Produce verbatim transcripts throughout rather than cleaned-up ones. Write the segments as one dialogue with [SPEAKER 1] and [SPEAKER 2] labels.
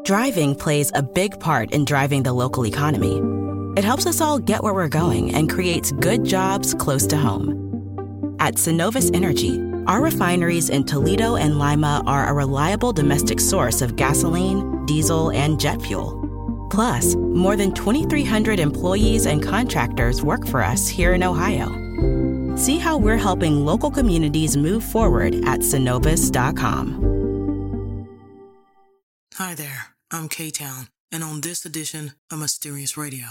[SPEAKER 1] Driving plays a big part in driving the local economy. It helps us all get where we're going and creates good jobs close to home. At Synovus Energy, our refineries in Toledo and Lima are a reliable domestic source of gasoline, diesel, and jet fuel. Plus, more than twenty-three hundred employees and contractors work for us here in Ohio. See how we're helping local communities move forward at Synovus dot com.
[SPEAKER 2] Hi there, I'm K-Town, and on this edition of Mysterious Radio.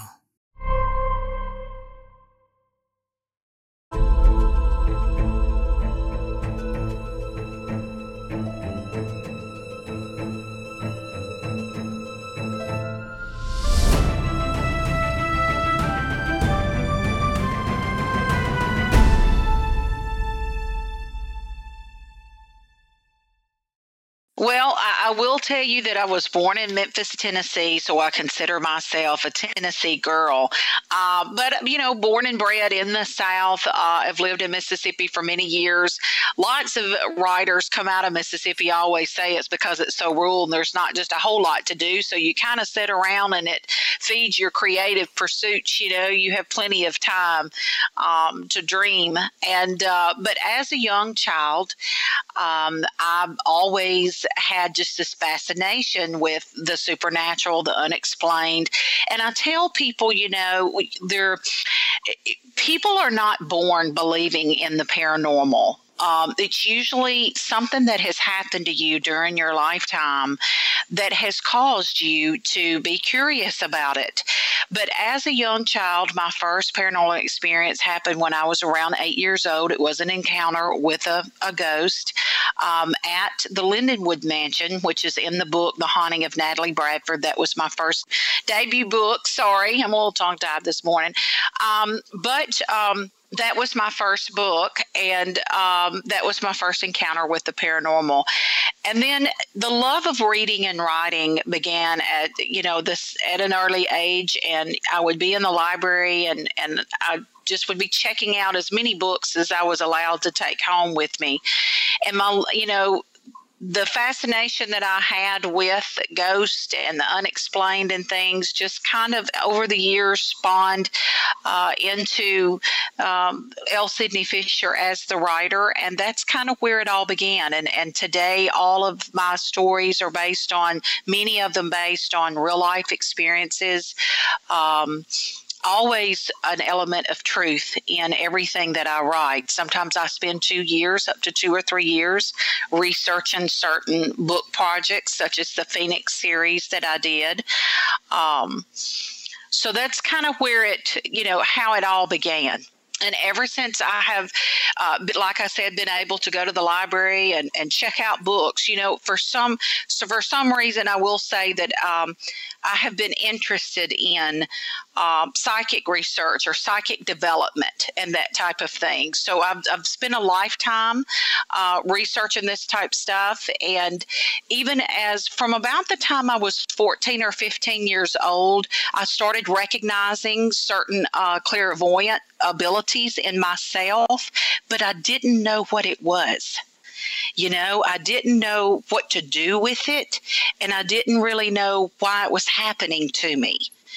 [SPEAKER 3] Well, I, I will tell you that I was born in Memphis, Tennessee, so I consider myself a Tennessee girl. Uh, but, you know, born and bred in the South. Uh, I've lived in Mississippi for many years. Lots of writers come out of Mississippi. I always say it's because it's so rural and there's not just a whole lot to do. So you kind of sit around and it feeds your creative pursuits. You know, you have plenty of time um, to dream. And uh, but as a young child, um, I've always had just this fascination with the supernatural, the unexplained. And I tell people, you know, they're, people are not born believing in the paranormal. Um, it's usually something that has happened to you during your lifetime that has caused you to be curious about it. But as a young child, my first paranormal experience happened when I was around eight years old. It was an encounter with a, a ghost um, at the Lindenwood Mansion, which is in the book, The Haunting of Natalie Bradford. That was my first debut book. Sorry, I'm a little tongue-tied this morning. Um, but... Um, That was my first book, and um, that was my first encounter with the paranormal. And then the love of reading and writing began at, you know, this at an early age, and I would be in the library, and, and I just would be checking out as many books as I was allowed to take home with me. And my, you know, the fascination that I had with ghosts and the unexplained and things just kind of over the years spawned uh, into um, L. Sidney Fisher as the writer. And that's kind of where it all began. And, and today, all of my stories are based on, many of them based on real life experiences. Um, always an element of truth in everything that I write. Sometimes I spend two years, up to two or three years, researching certain book projects, such as the Phoenix series that I did. Um, so that's kind of where it, you know, how it all began. And ever since I have, uh, like I said, been able to go to the library and, and check out books, you know, for some, so for some reason, I will say that um, I have been interested in um, psychic research or psychic development and that type of thing. So I've, I've spent a lifetime uh, researching this type stuff. And even as from about the time I was fourteen or fifteen years old, I started recognizing certain uh, clairvoyant abilities in myself, but I didn't know what it was. You know, I didn't know what to do with it, and I didn't really know why it was happening to me.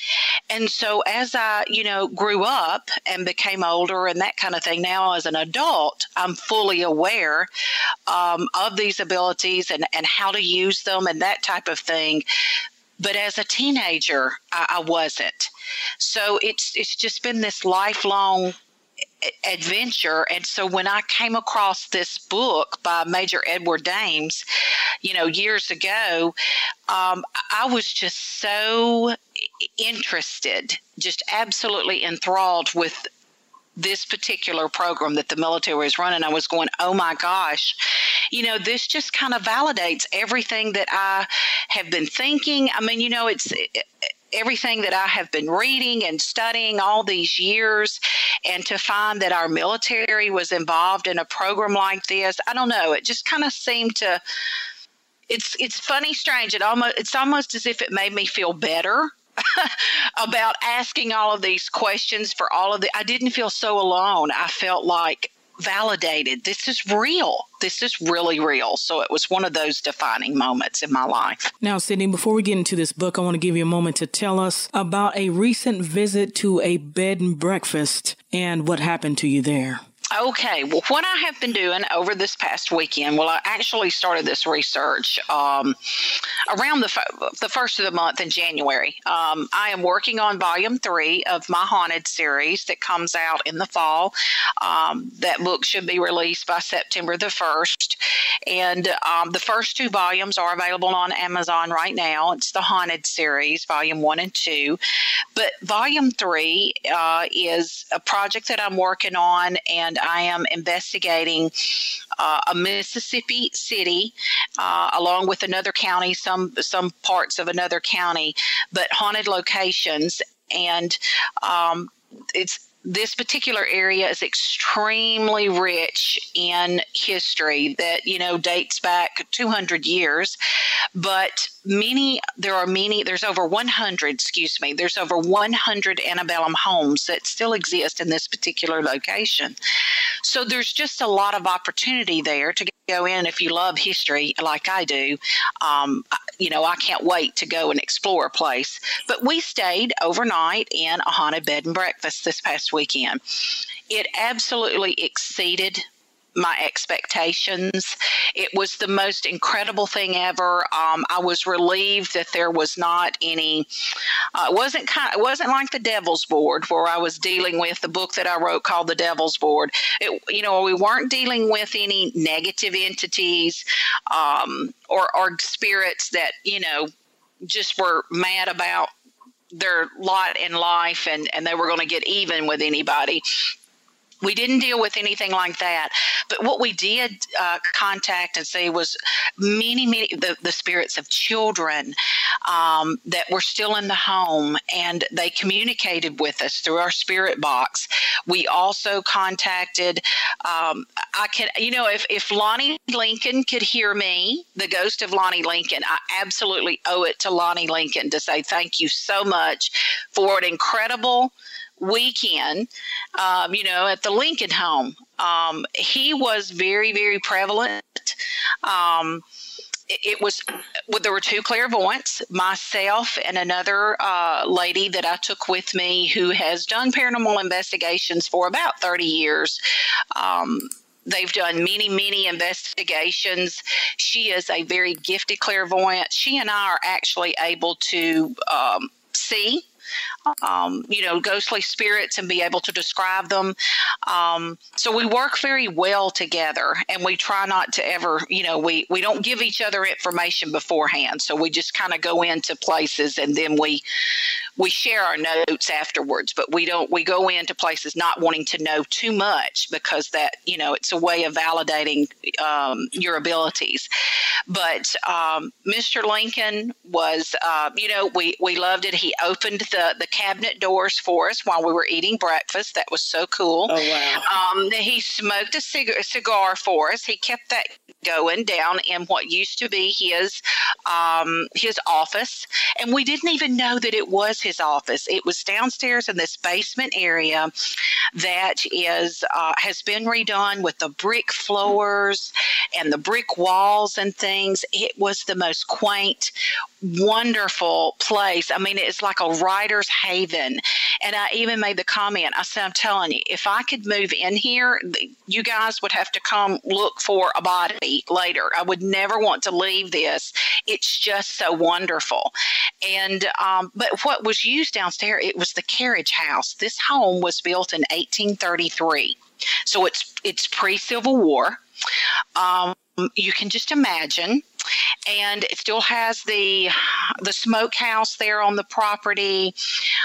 [SPEAKER 3] And so as I, you know, grew up and became older and that kind of thing, now as an adult, I'm fully aware um, of these abilities and, and how to use them and that type of thing. But as a teenager, I, I wasn't. So it's it's just been this lifelong adventure. And so when I came across this book by Major Edward Dames, you know, years ago, um, I was just so interested, just absolutely enthralled with this particular program that the military was running. I was going, oh my gosh, you know, this just kind of validates everything that I have been thinking. I mean, you know, it's it, everything that I have been reading and studying all these years, and to find that our military was involved in a program like this, I don't know, it just kind of seemed to, it's it's funny, strange. It almost it's almost as if it made me feel better about asking all of these questions for all of the, I didn't feel so alone. I felt like validated. This is real. This is really real. So it was one of those defining moments in my life.
[SPEAKER 4] Now, Sydney, before we get into this book, I want to give you a moment to tell us about a recent visit to a bed and breakfast and what happened to you there.
[SPEAKER 3] Okay, well, what I have been doing over this past weekend, well, I actually started this research um, around the, f- the first of the month in January. Um, I am working on volume three of my Haunted series that comes out in the fall. Um, that book should be released by September the first. And um, the first two volumes are available on Amazon right now. It's the Haunted series, volume one and two. But volume three uh, is a project that I'm working on, and I am investigating uh, a Mississippi city uh, along with another county, some some parts of another county, but haunted locations. And um, it's this particular area is extremely rich in history that, you know, dates back two hundred years. But many, there are many, there's over one hundred, excuse me, there's over one hundred antebellum homes that still exist in this particular location. So there's just a lot of opportunity there to go in if you love history like I do. Um, you know, I can't wait to go and explore a place. But we stayed overnight in a haunted bed and breakfast this past weekend. It absolutely exceeded my expectations. It was the most incredible thing ever. Um, I was relieved that there was not any. Uh, it wasn't kind. It wasn't like the Devil's Board where I was dealing with the book that I wrote called The Devil's Board. It, you know, we weren't dealing with any negative entities um, or, or spirits that, you know, just were mad about their lot in life and, and they were going to get even with anybody. We didn't deal with anything like that. But what we did uh, contact and see was many, many, the, the spirits of children um, that were still in the home, and they communicated with us through our spirit box. We also contacted, um, I can, you know, if, if Lonnie Lincoln could hear me, the ghost of Lonnie Lincoln, I absolutely owe it to Lonnie Lincoln to say thank you so much for an incredible weekend, um, you know, at the Lincoln home. Um, he was very, very prevalent. Um, it, it was, well, there were two clairvoyants, myself and another uh, lady that I took with me who has done paranormal investigations for about thirty years. Um, They've done many, many investigations. She is a very gifted clairvoyant. She and I are actually able to um, see Um, you know, ghostly spirits and be able to describe them. Um, so we work very well together, and we try not to ever, you know, we, we don't give each other information beforehand. So we just kind of go into places and then we we share our notes afterwards, but we don't, we go into places not wanting to know too much because that, you know, it's a way of validating um, your abilities. But um, Mister Lincoln was, uh, you know, we, we loved it. He opened the, the cabinet doors for us while we were eating breakfast. That was so cool.
[SPEAKER 4] Oh, wow.
[SPEAKER 3] Um, he smoked a, cig- a cigar for us. He kept that going down in what used to be his um, his office. And we didn't even know that it was his office. It was downstairs in this basement area that is uh, has been redone with the brick floors and the brick walls and things. It was the most quaint, wonderful place. I mean, it's like a writer's haven. And I even made the comment, I said, I'm telling you, if I could move in here, you guys would have to come look for a body later. I would never want to leave this. It's just so wonderful. And, um, but what was used downstairs, it was the carriage house. This home was built in eighteen thirty-three. So it's, it's pre-Civil War. Um, you can just imagine. And it still has the the smokehouse there on the property.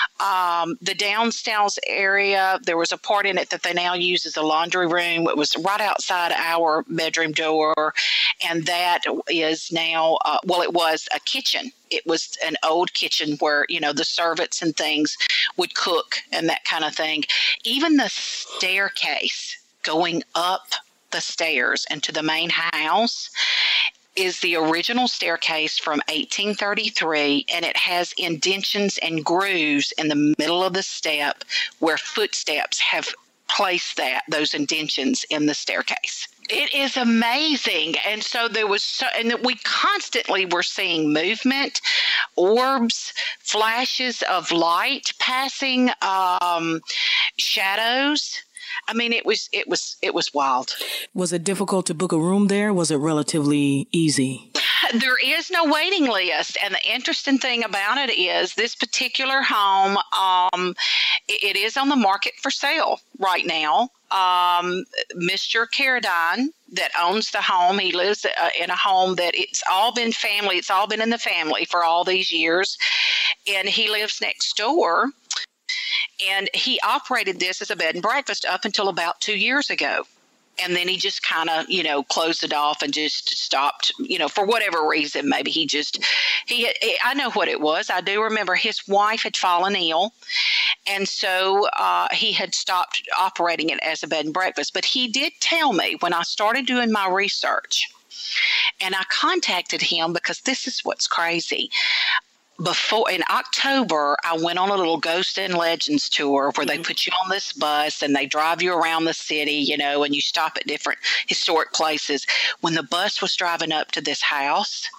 [SPEAKER 3] Um, the downstairs area, there was a part in it that they now use as a laundry room. It was right outside our bedroom door. And that is now, uh, well, it was a kitchen. It was an old kitchen where, you know, the servants and things would cook and that kind of thing. Even the staircase going up the stairs into the main house is the original staircase from eighteen thirty-three, and it has indentions and grooves in the middle of the step where footsteps have place that, those indentions in the staircase. It is amazing. And so there was, so, and we constantly were seeing movement, orbs, flashes of light passing, um, shadows. I mean, it was, it was, it was wild.
[SPEAKER 4] Was it difficult to book a room there? Was it relatively easy?
[SPEAKER 3] There is no waiting list. And the interesting thing about it is this particular home, um, it, it is on the market for sale right now. Um, Mister Carradine that owns the home, he lives uh, in a home that it's all been family. It's all been in the family for all these years. And he lives next door. And he operated this as a bed and breakfast up until about two years ago. And then he just kind of, you know, closed it off and just stopped, you know, for whatever reason. Maybe he just, he, I know what it was. I do remember his wife had fallen ill. And so uh, he had stopped operating it as a bed and breakfast. But he did tell me when I started doing my research, and I contacted him because this is what's crazy. Before in October, I went on a little Ghost and Legends tour where they put you on this bus and they drive you around the city, you know, and you stop at different historic places. When the bus was driving up to this house,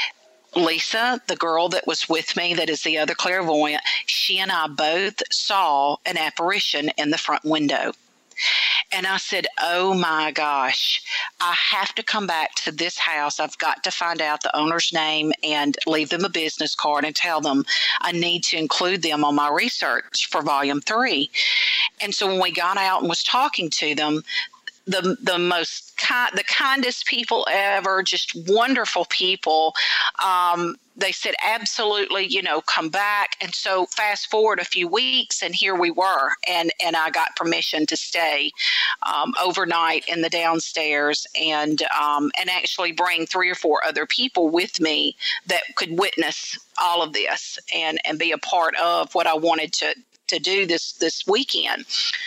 [SPEAKER 3] Lisa, the girl that was with me, that is the other clairvoyant, she and I both saw an apparition in the front window. And I said, oh, my gosh, I have to come back to this house. I've got to find out the owner's name and leave them a business card and tell them I need to include them on my research for volume three. And so when we got out and was talking to them, the the most kind, the kindest people ever, just wonderful people. Um, they said, absolutely, you know, come back. And so fast forward a few weeks and here we were. And, and I got permission to stay um, overnight in the downstairs and um, and actually bring three or four other people with me that could witness all of this and, and be a part of what I wanted to to do this this weekend.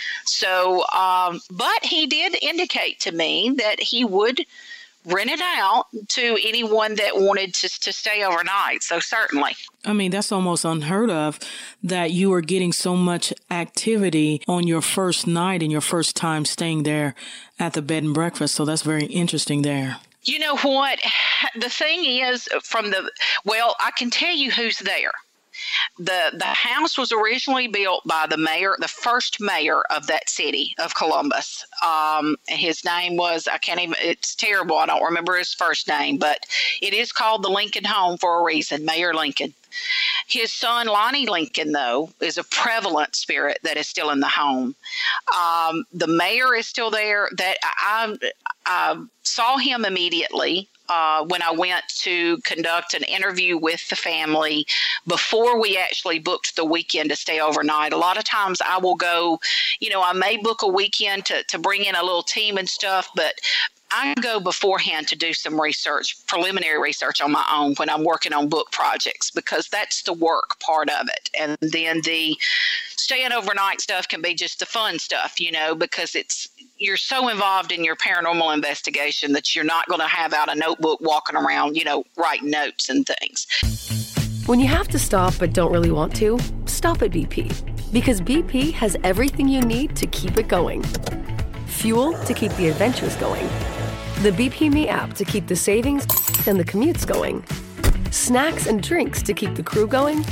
[SPEAKER 3] So, um, but he did indicate to me that he would rent it out to anyone that wanted to, to stay overnight. So certainly.
[SPEAKER 4] I mean, that's almost unheard of that you were getting so much activity on your first night and your first time staying there at the bed and breakfast. So that's very interesting there.
[SPEAKER 3] You know what? The thing is from the, well, I can tell you who's there. The the house was originally built by the mayor, the first mayor of that city of Columbus. Um, his name was, I can't even, it's terrible. I don't remember his first name, but it is called the Lincoln Home for a reason, Mayor Lincoln. His son, Lonnie Lincoln, though, is a prevalent spirit that is still in the home. Um, the mayor is still there. That I, I saw him immediately. Uh, when I went to conduct an interview with the family before we actually booked the weekend to stay overnight. A lot of times I will go, you know, I may book a weekend to, to bring in a little team and stuff, but I go beforehand to do some research, preliminary research on my own when I'm working on book projects, because that's the work part of it. And then the staying overnight stuff can be just the fun stuff, you know, because it's, you're so involved in your paranormal investigation that you're not going to have out a notebook walking around, you know, writing notes and things.
[SPEAKER 5] When you have to stop but don't really want to, stop at B P. Because B P has everything you need to keep it going. Fuel to keep the adventures going. The B P Me app to keep the savings and the commutes going. Snacks and drinks to keep the crew going.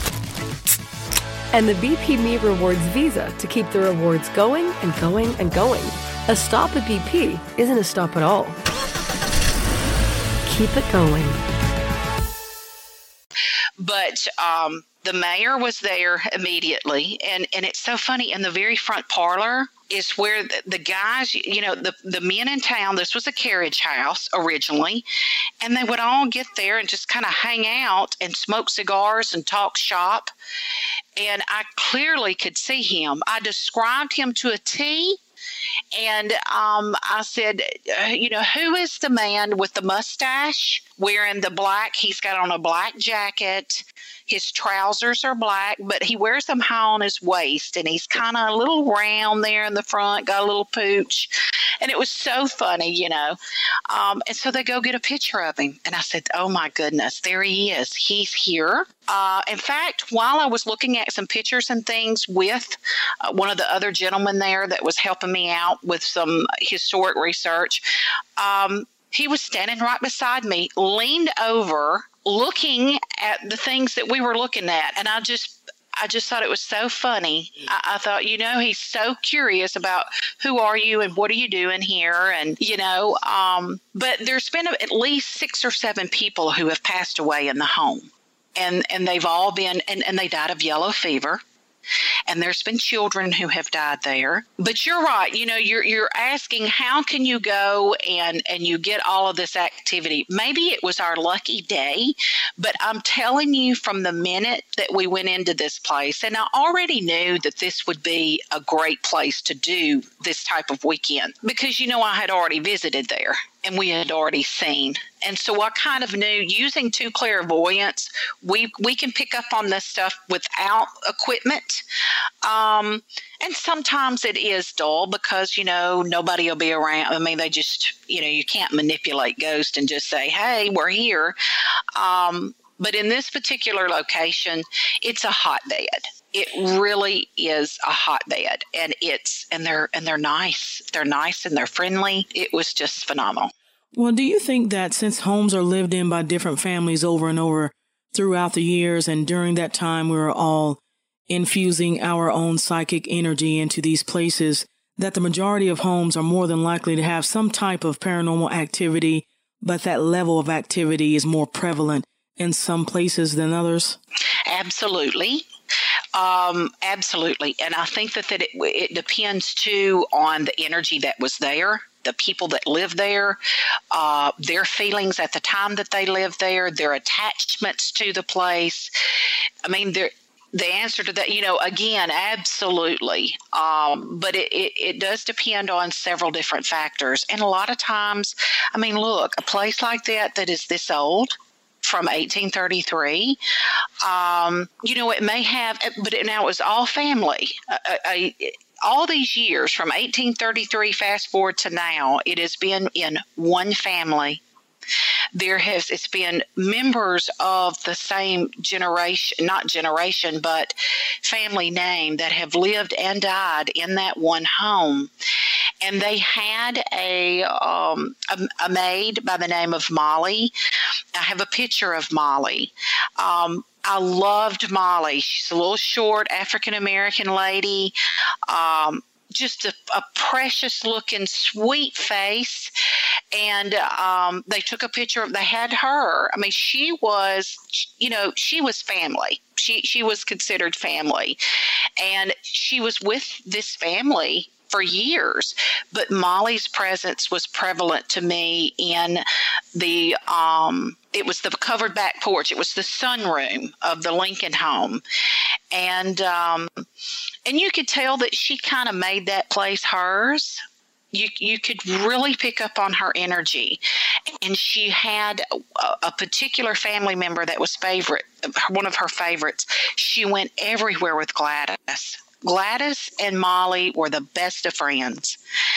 [SPEAKER 5] And the B P Me Rewards Visa to keep the rewards going and going and going. A stop at B P isn't a stop at all. Keep it going.
[SPEAKER 3] But um, the mayor was there immediately. And, and it's so funny, in the very front parlor is where the, the guys, you know, the, the men in town, this was a carriage house originally, and they would all get there and just kind of hang out and smoke cigars and talk shop. And I clearly could see him. I described him to a T. And um, I said, uh, you know, who is the man with the mustache wearing the black? He's got on a black jacket. His trousers are black, but he wears them high on his waist. And he's kind of a little round there in the front, got a little pooch. And it was so funny, you know. Um, and so they go get a picture of him. And I said, oh, my goodness, there he is. He's here. Uh, in fact, while I was looking at some pictures and things with uh, one of the other gentlemen there that was helping me out with some historic research, um, he was standing right beside me, leaned over, looking at the things that we were looking at. And I just I just thought it was so funny. I, I thought, you know, he's so curious about who are you and what are you doing here? And, you know, um, but there's been at least six or seven people who have passed away in the home. And and they've all been, and, and they died of yellow fever. And there's been children who have died there. But you're right. You know, you're you're asking, how can you go and, and you get all of this activity? Maybe it was our lucky day, but I'm telling you, from the minute that we went into this place, and I already knew that this would be a great place to do this type of weekend because, you know, I had already visited there. And we had already seen. And so I kind of knew, using two clairvoyants, we we can pick up on this stuff without equipment. Um, and sometimes it is dull because, you know, nobody will be around. I mean, they just, you know, you can't manipulate ghosts and just say, hey, we're here. Um, but in this particular location, it's a hotbed. It really is a hotbed, and it's and they're and they're nice. They're nice and they're friendly. It was just phenomenal.
[SPEAKER 4] Well, do you think that since homes are lived in by different families over and over throughout the years, and during that time we were all infusing our own psychic energy into these places, that the majority of homes are more than likely to have some type of paranormal activity, but that level of activity is more prevalent in some places than others?
[SPEAKER 3] Absolutely. Um, absolutely. And I think that, that it, it depends, too, on the energy that was there, the people that live there, uh, their feelings at the time that they lived there, their attachments to the place. I mean, the answer to that, you know, again, absolutely. Um, but it, it, it does depend on several different factors. And a lot of times, I mean, look, a place like that that is this old, from eighteen thirty-three, um, you know, it may have, but it, now it was all family. Uh, uh, all these years, from eighteen thirty-three, fast forward to now, it has been in one family. There has, it's been members of the same generation, not generation, but family name that have lived and died in that one home. And they had a, um, a, a maid by the name of Molly. I have a picture of Molly. Um, I loved Molly. She's a little short African-American lady. Um, just a, a precious looking, sweet face. And um, they took a picture of, they had her. I mean, she was, you know, she was family. She, she was considered family. And she was with this family for years, but Molly's presence was prevalent to me in the, um, it was the covered back porch. It was the sunroom of the Lincoln home. And, um, and you could tell that she kind of made that place hers. You, you could really pick up on her energy. And she had a, a particular family member that was favorite, one of her favorites. She went everywhere with Gladys. Gladys and Molly were the best of friends.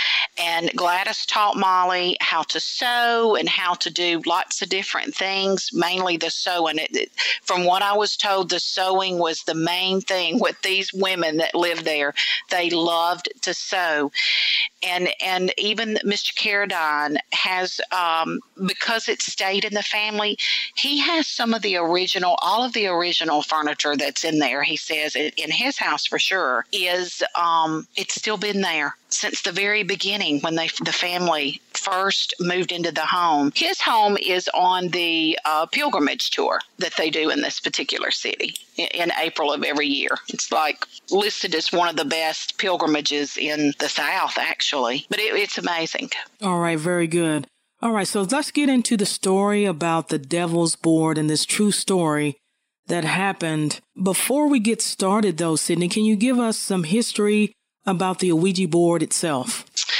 [SPEAKER 3] And Gladys taught Molly how to sew and how to do lots of different things, mainly the sewing. It, it, from what I was told, the sewing was the main thing with these women that lived there. They loved to sew. And and even Mister Carradine has, um, because it stayed in the family, he has some of the original, all of the original furniture that's in there, he says, in his house for sure, is, um, it's still been there since the very beginning when they the family first moved into the home. His home is on the uh, pilgrimage tour that they do in this particular city in, in April of every year. It's like listed as one of the best pilgrimages in the South, actually. But it, it's amazing.
[SPEAKER 4] All right, very good. All right, so let's get into the story about the Devil's Board and this true story that happened. Before we get started, though, Sydney, can you give us some history about the Ouija board itself?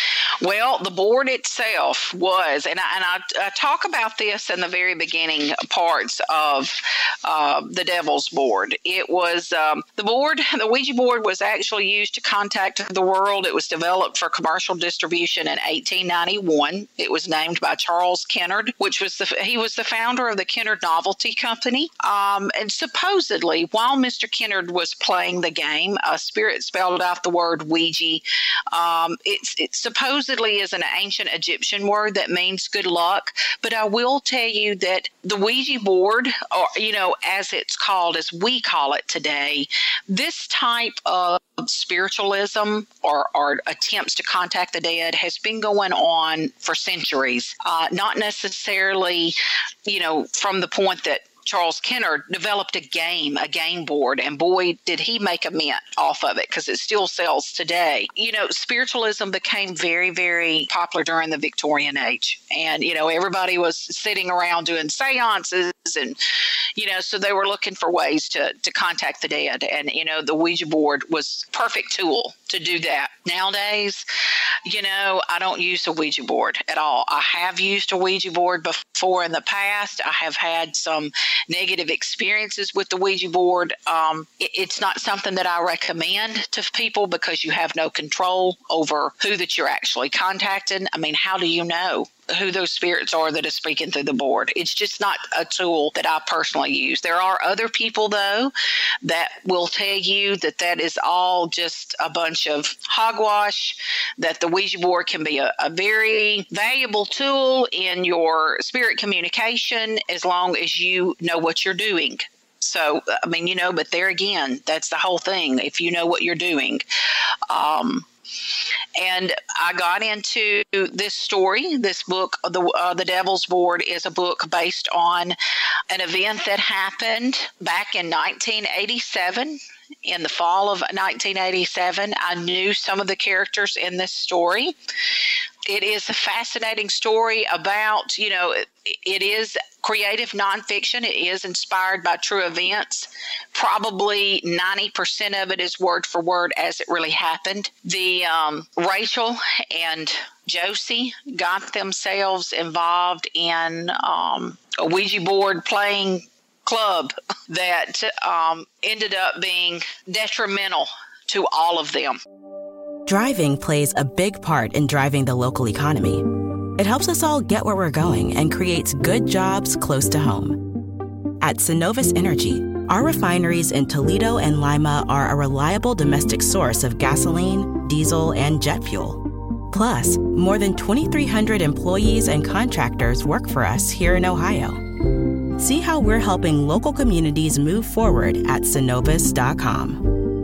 [SPEAKER 3] Well, the board itself was, and I, and I, I talk about this in the very beginning parts of uh, the Devil's Board. It was um, the board, the Ouija board was actually used to contact the world. It was developed for commercial distribution in eighteen ninety-one. It was named by Charles Kennard, which was the, he was the founder of the Kennard Novelty Company. Um, and supposedly, while Mister Kennard was playing the game, a spirit spelled out the word Ouija. Um, it's, it supposedly is an ancient Egyptian word that means good luck. But I will tell you that the Ouija board, or, you know, as it's called, as we call it today, this type of spiritualism or, or attempts to contact the dead has been going on for centuries. Uh, not necessarily, you know, from the point that Charles Kennard developed a game, a game board, and boy, did he make a mint off of it, because it still sells today. You know, spiritualism became very, very popular during the Victorian age. And, you know, everybody was sitting around doing seances and, you know, so they were looking for ways to, to contact the dead. And, you know, the Ouija board was a perfect tool to do that. Nowadays, you know, I don't use a Ouija board at all. I have used a Ouija board before in the past. I have had some negative experiences with the Ouija board. Um, it, it's not something that I recommend to people, because you have no control over who that you're actually contacting. I mean, how do you know who those spirits are that are speaking through the board? It's just not a tool that I personally use. There are other people, though, that will tell you that that is all just a bunch of hogwash, that the Ouija board can be a, a very valuable tool in your spirit communication as long as you know what you're doing. So, I mean, you know, but there again, that's the whole thing. If you know what you're doing. Um, And I got into this story. This book, the uh, the Devil's Board, is a book based on an event that happened back in nineteen eighty-seven. In the fall of nineteen eighty-seven, I knew some of the characters in this story. It is a fascinating story about, you know, it, it is creative nonfiction. It is inspired by true events. Probably ninety percent of it is word for word as it really happened. The um, Rachel and Josie got themselves involved in um, a Ouija board playing club that um, ended up being detrimental to all of them.
[SPEAKER 1] Driving plays a big part in driving the local economy. It helps us all get where we're going and creates good jobs close to home. At Synovus Energy, our refineries in Toledo and Lima are a reliable domestic source of gasoline, diesel, and jet fuel. Plus, more than twenty-three hundred employees and contractors work for us here in Ohio. See how we're helping local communities move forward at Synovus dot com.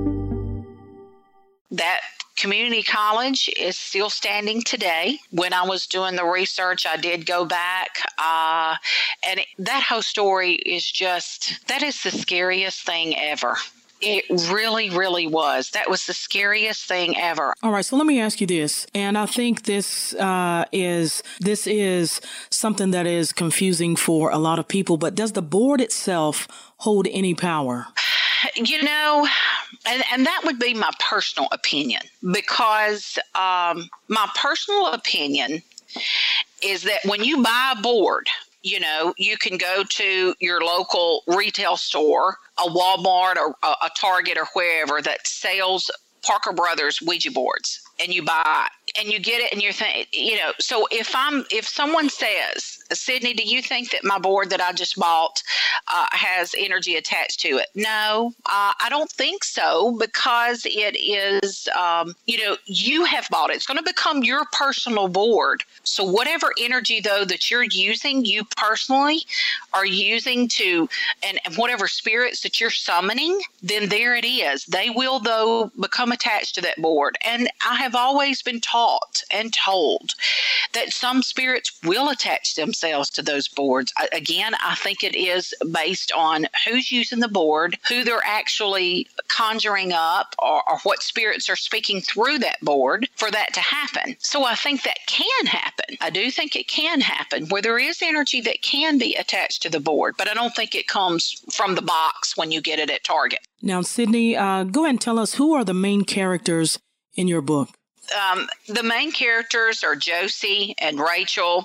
[SPEAKER 3] That community college is still standing today. When I was doing the research, I did go back, uh, and it, that whole story is just, that is the scariest thing ever. It really, really was. That was the scariest thing ever.
[SPEAKER 4] All right, so let me ask you this, and I think this uh, is this is something that is confusing for a lot of people, but does the board itself hold any power?
[SPEAKER 3] You know, and, and that would be my personal opinion, because um, my personal opinion is that when you buy a board, you know, you can go to your local retail store, a Walmart or a, a Target or wherever that sells Parker Brothers Ouija boards, and you buy it, and you get it, and you're thinking, you know, so if I'm, if someone says, Sydney, do you think that my board that I just bought uh, has energy attached to it? No, uh, I don't think so, because it is, um, you know, you have bought it. It's going to become your personal board. So whatever energy, though, that you're using, you personally are using to, and, and whatever spirits that you're summoning, then there it is. They will, though, become attached to that board. And I have always been taught and told that some spirits will attach themselves to those boards. I, again, I think it is based on who's using the board, who they're actually conjuring up, or, or what spirits are speaking through that board for that to happen. So I think that can happen. I do think it can happen where there is energy that can be attached to the board, but I don't think it comes from the box when you get it at Target.
[SPEAKER 4] Now, Sydney, uh, go ahead and tell us, who are the main characters in your book?
[SPEAKER 3] um, the main characters are Josie and Rachel,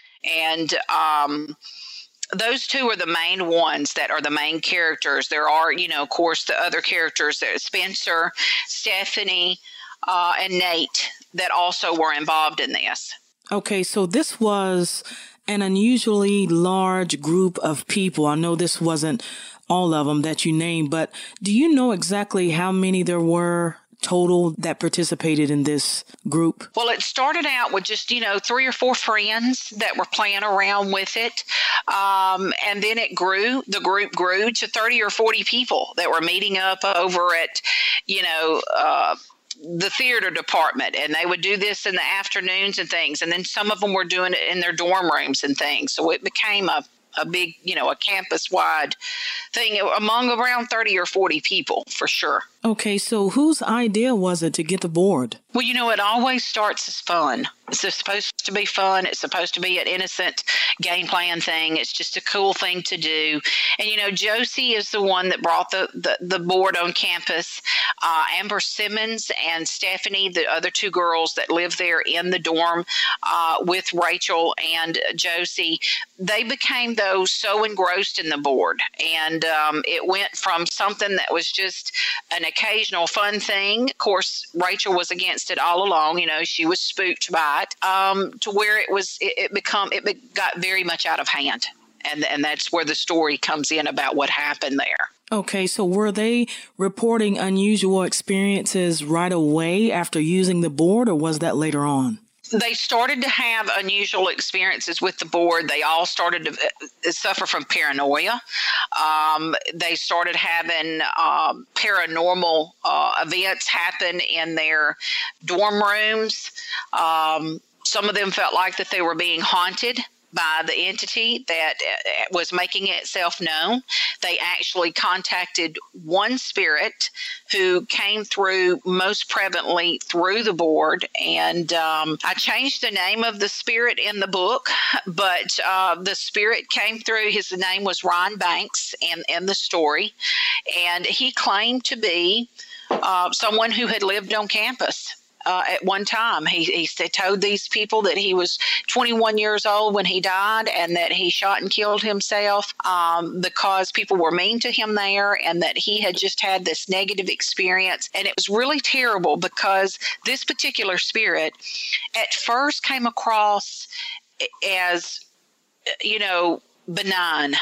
[SPEAKER 3] and um, those two are the main ones that are the main characters. There are, you know, of course, the other characters, there's Spencer, Stephanie, uh, and Nate, that also were involved in this.
[SPEAKER 4] Okay, so this was an unusually large group of people. I know this wasn't all of them that you named, but do you know exactly how many there were total that participated in this group?
[SPEAKER 3] Well, it started out with just, you know, three or four friends that were playing around with it. Um, and then it grew, the group grew to thirty or forty people that were meeting up over at, you know, uh, the theater department, and they would do this in the afternoons and things. And then some of them were doing it in their dorm rooms and things. So it became a, a big, you know, a campus wide thing among around thirty or forty people for sure.
[SPEAKER 4] Okay, so whose idea was it to get the board?
[SPEAKER 3] Well, you know, it always starts as fun. It's supposed to be fun. It's supposed to be an innocent game plan thing. It's just a cool thing to do. And, you know, Josie is the one that brought the, the, the board on campus. Uh, Amber Simmons and Stephanie, the other two girls that live there in the dorm uh, with Rachel and Josie, they became, though, so engrossed in the board. And um, it went from something that was just an occasional fun thing. Of course, Rachel was against it all along. You know, she was spooked by it, um, to where it was, it, it become, it be, got very much out of hand. And, and that's where the story comes in about what happened there.
[SPEAKER 4] Okay, so were they reporting unusual experiences right away after using the board, or was that later on?
[SPEAKER 3] They started to have unusual experiences with the board. They all started to suffer from paranoia. Um, they started having um, paranormal uh, events happen in their dorm rooms. Um, some of them felt like that they were being haunted by the entity that was making itself known. They actually contacted one spirit who came through most prevalently through the board. And um, I changed the name of the spirit in the book, but uh, the spirit came through. His name was Ron Banks in, in the story. And he claimed to be uh, someone who had lived on campus. Uh, at one time, he, he told these people that he was twenty-one years old when he died, and that he shot and killed himself um, because people were mean to him there, and that he had just had this negative experience. And it was really terrible because this particular spirit at first came across as, you know, benign.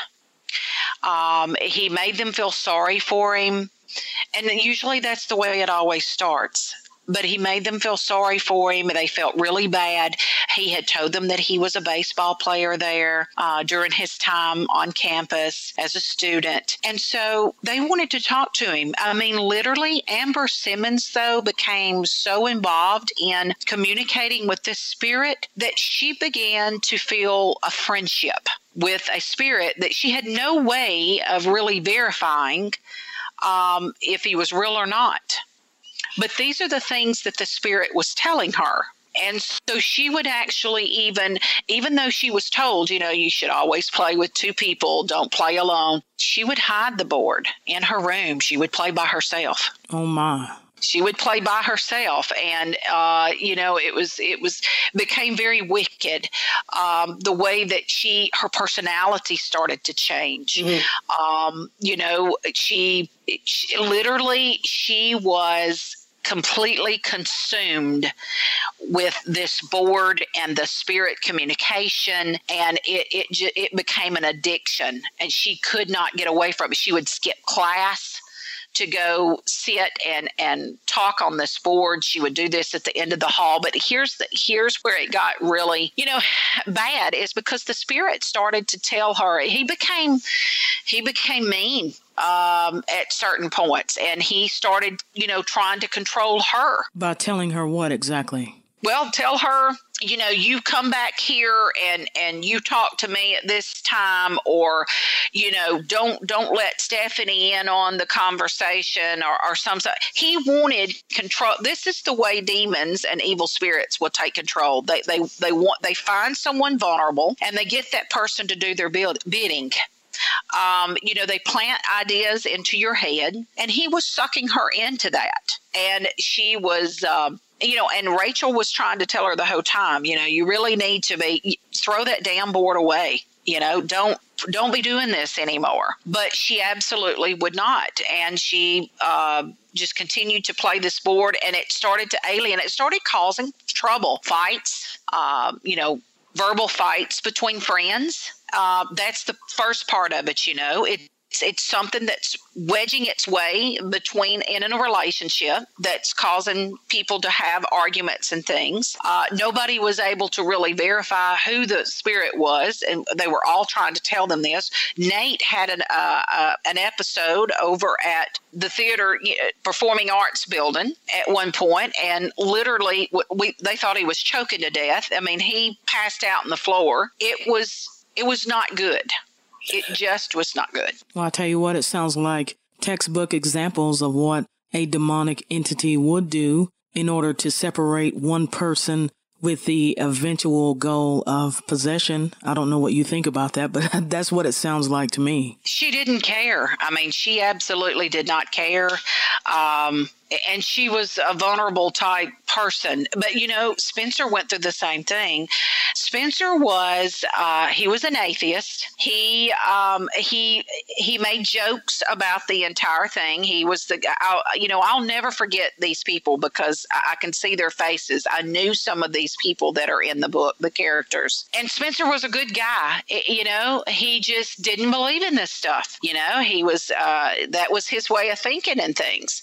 [SPEAKER 3] Um, he made them feel sorry for him. And usually that's the way it always starts. But he made them feel sorry for him. They felt really bad. He had told them that he was a baseball player there uh, during his time on campus as a student. And so they wanted to talk to him. I mean, literally, Amber Simmons, though, became so involved in communicating with this spirit that she began to feel a friendship with a spirit that she had no way of really verifying um, if he was real or not. But these are the things that the spirit was telling her. And so she would actually even, even though she was told, you know, you should always play with two people, don't play alone, she would hide the board in her room. She would play by herself.
[SPEAKER 4] Oh, my.
[SPEAKER 3] She would play by herself, and uh, you know, it was it was became very wicked. Um, the way that she her personality started to change. Mm-hmm. Um, you know, she, she literally she was completely consumed with this board and the spirit communication, and it it it became an addiction, and she could not get away from it. She would skip class to go sit and, and talk on this board. She would do this at the end of the hall. But here's the, here's where it got really, you know, bad, is because the spirit started to tell her, he became, he became mean um, at certain points. And he started, you know, trying to control her.
[SPEAKER 4] By telling her what exactly?
[SPEAKER 3] Well, tell her, you know, you come back here and, and you talk to me at this time, or, you know, don't don't let Stephanie in on the conversation, or, or something. He wanted control. This is the way demons and evil spirits will take control. They they they want they find someone vulnerable, and they get that person to do their build, bidding. Um, you know, they plant ideas into your head, and he was sucking her into that. And she was, um, you know, and Rachel was trying to tell her the whole time, you know, you really need to be, throw that damn board away. You know, don't don't be doing this anymore. But she absolutely would not. And she uh, just continued to play this board, and it started to alienate. It started causing trouble, fights, uh, you know, verbal fights between friends. Uh, that's the first part of it, you know. It, it's, it's something that's wedging its way between in a relationship that's causing people to have arguments and things. Uh, nobody was able to really verify who the spirit was, and they were all trying to tell them this. Nate had an uh, uh, an episode over at the theater performing arts building at one point, and literally we they thought he was choking to death. I mean, he passed out on the floor. It was it was not good. It just was not good.
[SPEAKER 4] Well, I tell you what, it sounds like textbook examples of what a demonic entity would do in order to separate one person with the eventual goal of possession. I don't know what you think about that, but that's what it sounds like to me.
[SPEAKER 3] She didn't care. I mean, she absolutely did not care. Um, and she was a vulnerable type person. But, you know, Spencer went through the same thing. Spencer was, uh, he was an atheist. He, um, he, he made jokes about the entire thing. He was the guy, I'll, you know, I'll never forget these people because I, I can see their faces. I knew some of these people that are in the book, the characters. And Spencer was a good guy. It, you know, he just didn't believe in this stuff. You know, he was, uh, that was his way of thinking and things.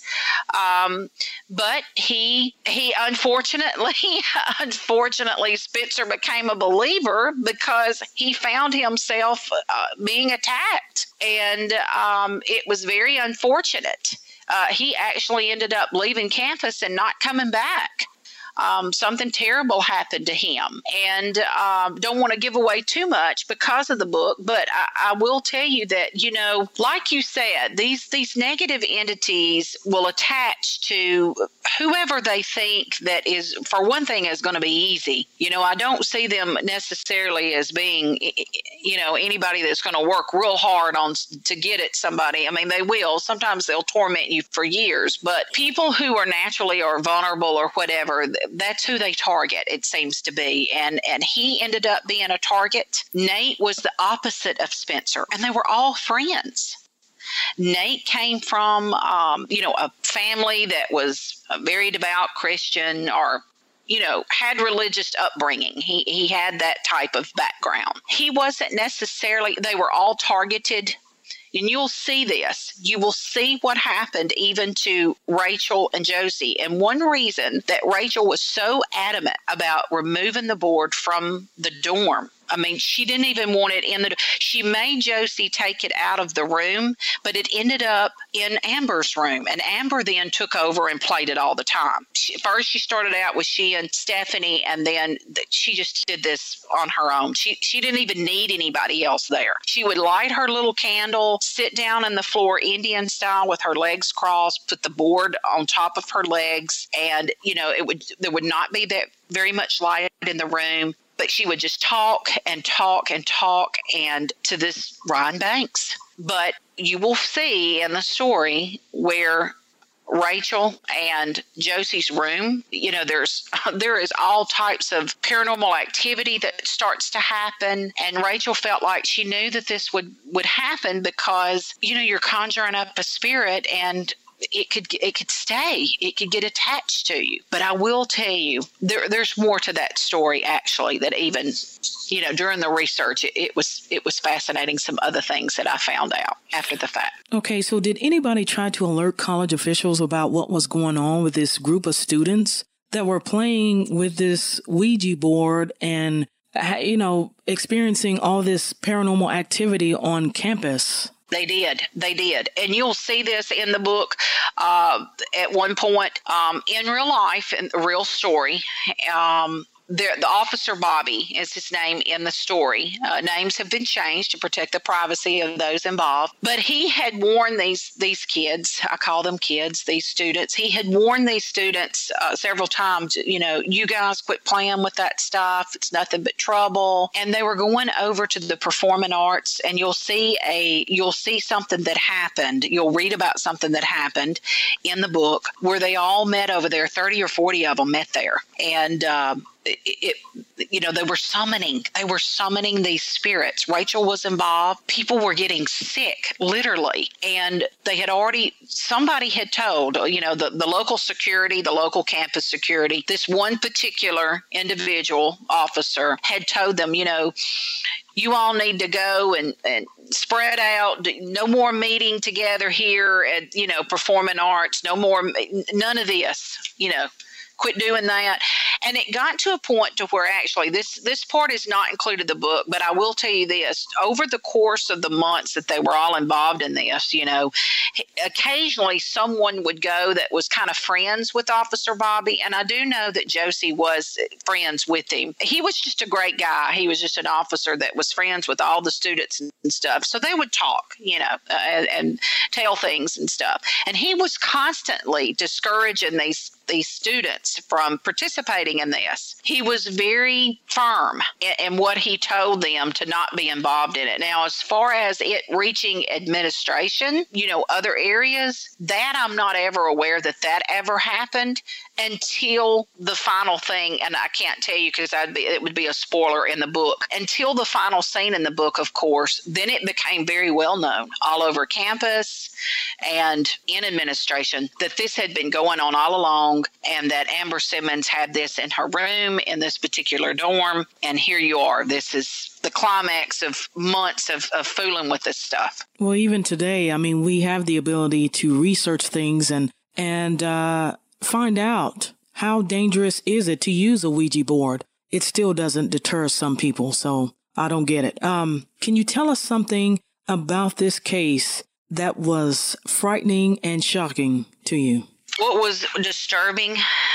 [SPEAKER 3] Um, but he, he unfortunately, unfortunately, Spencer became a believer because he found himself uh, being attacked. And um, it was very unfortunate. Uh, he actually ended up leaving campus and not coming back. Um, something terrible happened to him. And um, don't want to give away too much because of the book, but I, I will tell you that, you know, like you said, these these negative entities will attach to whoever they think that is, for one thing, is going to be easy. You know, I don't see them necessarily as being, you know, anybody that's going to work real hard on to get at somebody. I mean, they will. Sometimes they'll torment you for years, but people who are naturally or vulnerable or whatever, that's who they target, it seems to be. And and he ended up being a target. Nate was the opposite of Spencer, and they were all friends. Nate came from, um, you know, a family that was a very devout Christian, or, you know, had religious upbringing. He he had that type of background. He wasn't necessarily, they were all targeted. And you'll see this. You will see what happened even to Rachel and Josie. And one reason that Rachel was so adamant about removing the board from the dorm, I mean, she didn't even want it in the, she made Josie take it out of the room, but it ended up in Amber's room. And Amber then took over and played it all the time. She, first, she started out with she and Stephanie, and then she just did this on her own. She, she didn't even need anybody else there. She would light her little candle, sit down on the floor Indian style with her legs crossed, put the board on top of her legs, and, you know, it would, there would not be that very much light in the room. But she would just talk and talk and talk, and to this Ryan Banks. But you will see in the story where Rachel and Josie's room, you know, there's there is all types of paranormal activity that starts to happen. And Rachel felt like she knew that this would, would happen because, you know, you're conjuring up a spirit, and it could it could stay. It could get attached to you. But I will tell you, there there's more to that story, actually, that even, you know, during the research, it, it was it was fascinating, some other things that I found out after the fact.
[SPEAKER 4] Okay, so did anybody try to alert college officials about what was going on with this group of students that were playing with this Ouija board and, you know, experiencing all this paranormal activity on campus?
[SPEAKER 3] They did. They did. And you'll see this in the book uh, at one point um, in real life, in the real story. Um, there, the officer Bobby is his name in the story. Uh, names have been changed to protect the privacy of those involved. But he had warned these these kids, I call them kids, these students, he had warned these students uh, several times, you know, you guys quit playing with that stuff. It's nothing but trouble. And they were going over to the performing arts, and you'll see a you'll see something that happened. You'll read about something that happened in the book where they all met over there. thirty or forty of them met there. And uh, it, it, you know, they were summoning, they were summoning these spirits. Rachel was involved. People were getting sick, literally. And they had already, somebody had told, you know, the, the local security, the local campus security, this one particular individual officer had told them, you know, you all need to go and, and spread out. No more meeting together here at, you know, performing arts. No more, none of this, you know. Quit doing that. And it got to a point to where actually this, this part is not included in the book, but I will tell you this. Over the course of the months that they were all involved in this, you know, occasionally someone would go that was kind of friends with Officer Bobby. And I do know that Josie was friends with him. He was just a great guy. He was just an officer that was friends with all the students and stuff. So they would talk, you know, uh, and, and tell things and stuff. And he was constantly discouraging these these students from participating in this. He was very firm in, in what he told them to not be involved in it. Now, as far as it reaching administration, you know, other areas, that I'm not ever aware that that ever happened until the final thing, and I can't tell you because I'd be, it would be a spoiler in the book, until the final scene in the book, of course, then it became very well known all over campus and in administration that this had been going on all along and that Amber Simmons had this in her room in this particular dorm. And here you are. This is the climax of months of, of fooling with this stuff.
[SPEAKER 4] Well, even today, I mean, we have the ability to research things and, and, uh, find out how dangerous is it to use a Ouija board. It still doesn't deter some people, so I don't get it. Um, can you tell us something about this case that was frightening and shocking to you?
[SPEAKER 3] What was disturbing,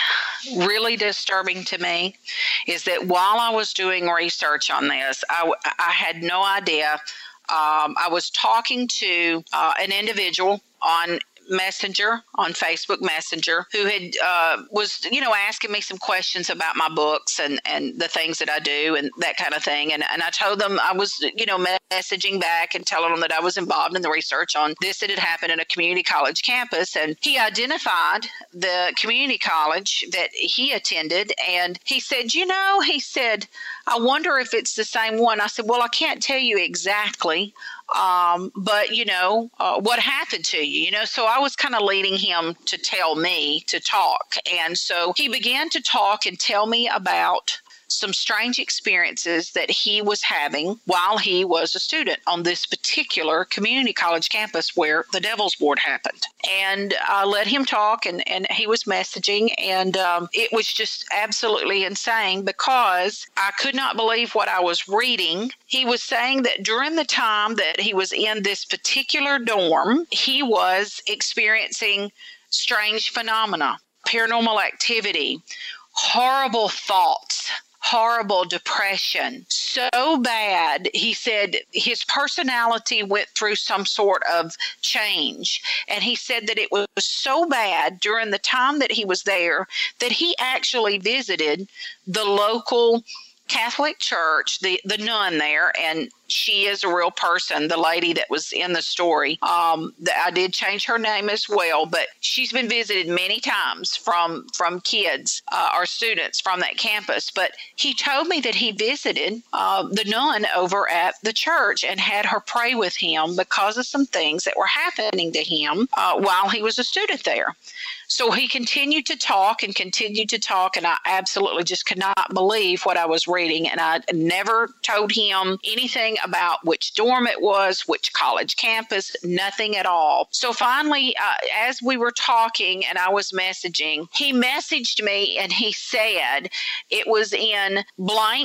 [SPEAKER 3] really disturbing to me, is that while I was doing research on this, I, I had no idea. Um, I was talking to uh, an individual on Messenger, on Facebook Messenger, who had uh, was, you know, asking me some questions about my books and, and the things that I do and that kind of thing. And, and I told them I was, you know, messaging back and telling them that I was involved in the research on this that had happened in a community college campus. And he identified the community college that he attended. And he said, you know, he said, I wonder if it's the same one. I said, well, I can't tell you exactly. Um, but, you know, uh, what happened to you, you know, so I was kind of leading him to tell me to talk. And so he began to talk and tell me about some strange experiences that he was having while he was a student on this particular community college campus where the Devil's Board happened. And I let him talk, and, and he was messaging, and um, it was just absolutely insane because I could not believe what I was reading. He was saying that during the time that he was in this particular dorm, he was experiencing strange phenomena, paranormal activity, horrible thoughts, horrible depression, so bad, he said his personality went through some sort of change. And he said that it was so bad during the time that he was there that he actually visited the local Catholic church, the, the nun there, and she is a real person, the lady that was in the story. Um, I did change her name as well, but she's been visited many times from, from kids uh, or students from that campus. But he told me that he visited uh, the nun over at the church and had her pray with him because of some things that were happening to him uh, while he was a student there. So he continued to talk and continued to talk, and I absolutely just could not believe what I was reading. And I never told him anything about which dorm it was, which college campus, nothing at all. So finally, uh, as we were talking and I was messaging, he messaged me and he said it was in blank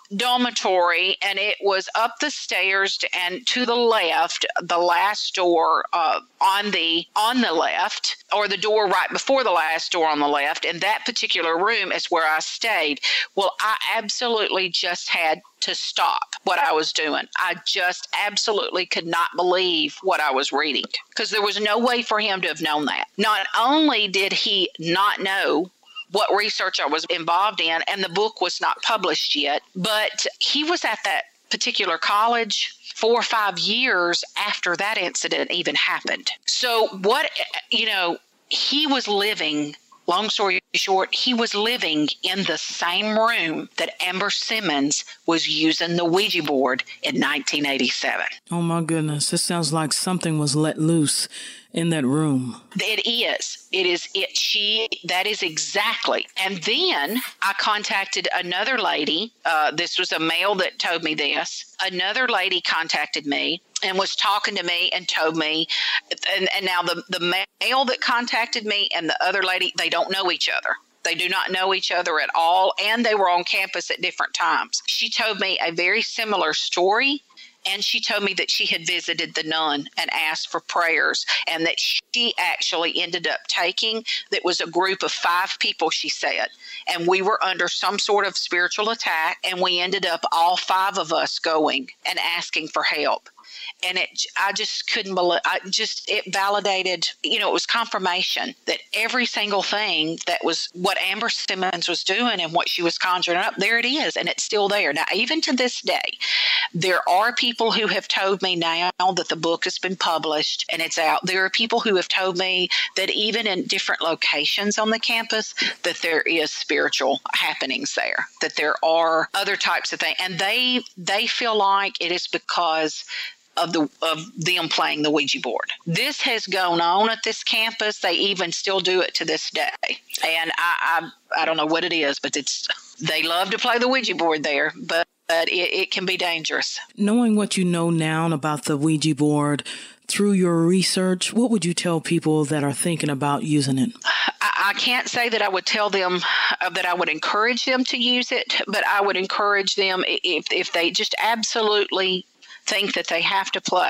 [SPEAKER 3] dormitory, and it was up the stairs and to the left, the last door uh, on the on the left, or the door right before the last door on the left. And that particular room is where I stayed. Well, I absolutely just had to stop what I was doing. I just absolutely could not believe what I was reading, because there was no way for him to have known that. Not only did he not know what research I was involved in, and the book was not published yet, but he was at that particular college four or five years after that incident even happened. So what, you know, he was living, long story short, he was living in the same room that Amber Simmons was using the Ouija board in nineteen eighty-seven.
[SPEAKER 4] Oh my goodness, this sounds like something was let loose in that room.
[SPEAKER 3] It is. It is. It. She. That is exactly. And then I contacted another lady. Uh, this was a male that told me this. Another lady contacted me and was talking to me and told me, and, and now the, the male that contacted me and the other lady, they don't know each other. They do not know each other at all, and they were on campus at different times. She told me a very similar story, and she told me that she had visited the nun and asked for prayers, and that she actually ended up taking, that was a group of five people, she said, and we were under some sort of spiritual attack, and we ended up, all five of us, going and asking for help. And it, I just couldn't believe, I just, it validated, you know, it was confirmation that every single thing that was what Amber Simmons was doing and what she was conjuring up, there it is, and it's still there. Now, even to this day, there are people who have told me now that the book has been published and it's out. There are people who have told me that even in different locations on the campus, that there is spiritual happenings there, that there are other types of things. And they, they feel like it is because of the of them playing the Ouija board. This has gone on at this campus. They even still do it to this day. And I I, I don't know what it is, but it's they love to play the Ouija board there, but, but it, it can be dangerous.
[SPEAKER 4] Knowing what you know now about the Ouija board through your research, what would you tell people that are thinking about using it?
[SPEAKER 3] I, I can't say that I would tell them uh, that I would encourage them to use it, but I would encourage them if if they just absolutely think that they have to play.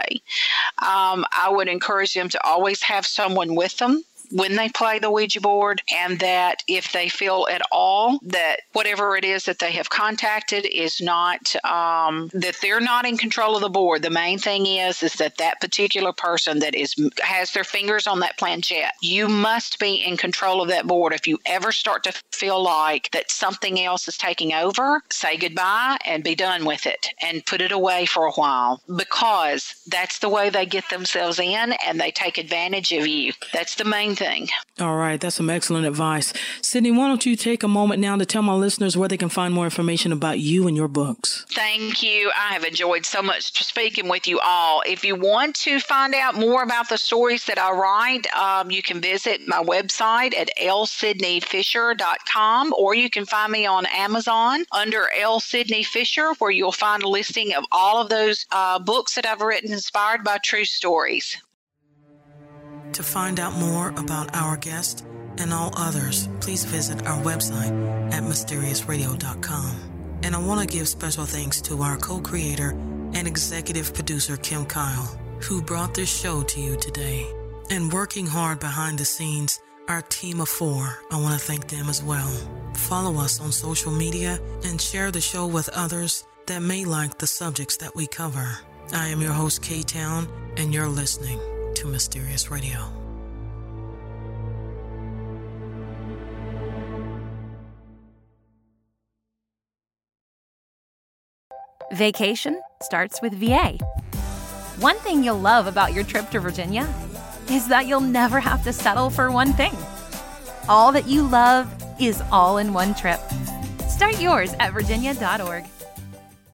[SPEAKER 3] Um, I would encourage them to always have someone with them when they play the Ouija board, and that if they feel at all that whatever it is that they have contacted is not, um, that they're not in control of the board. The main thing is, is that that particular person that is has their fingers on that planchette, you must be in control of that board. If you ever start to feel like that something else is taking over, say goodbye and be done with it and put it away for a while, because that's the way they get themselves in and they take advantage of you. That's the main thing.
[SPEAKER 4] All right. That's some excellent advice. Sydney, why don't you take a moment now to tell my listeners where they can find more information about you and your books?
[SPEAKER 3] Thank you. I have enjoyed so much speaking with you all. If you want to find out more about the stories that I write, um, you can visit my website at l sydney fisher dot com, or you can find me on Amazon under L. Sydney Fisher, where you'll find a listing of all of those uh, books that I've written inspired by true stories.
[SPEAKER 2] To find out more about our guest and all others, please visit our website at mysterious radio dot com. And I want to give special thanks to our co-creator and executive producer, Kim Kyle, who brought this show to you today. And working hard behind the scenes, our team of four, I want to thank them as well. Follow us on social media and share the show with others that may like the subjects that we cover. I am your host, K-Town, and you're listening to Mysterious Radio.
[SPEAKER 6] Vacation starts with V A. One thing you'll love about your trip to Virginia is that you'll never have to settle for one thing. All that you love is all in one trip. Start yours at virginia dot org.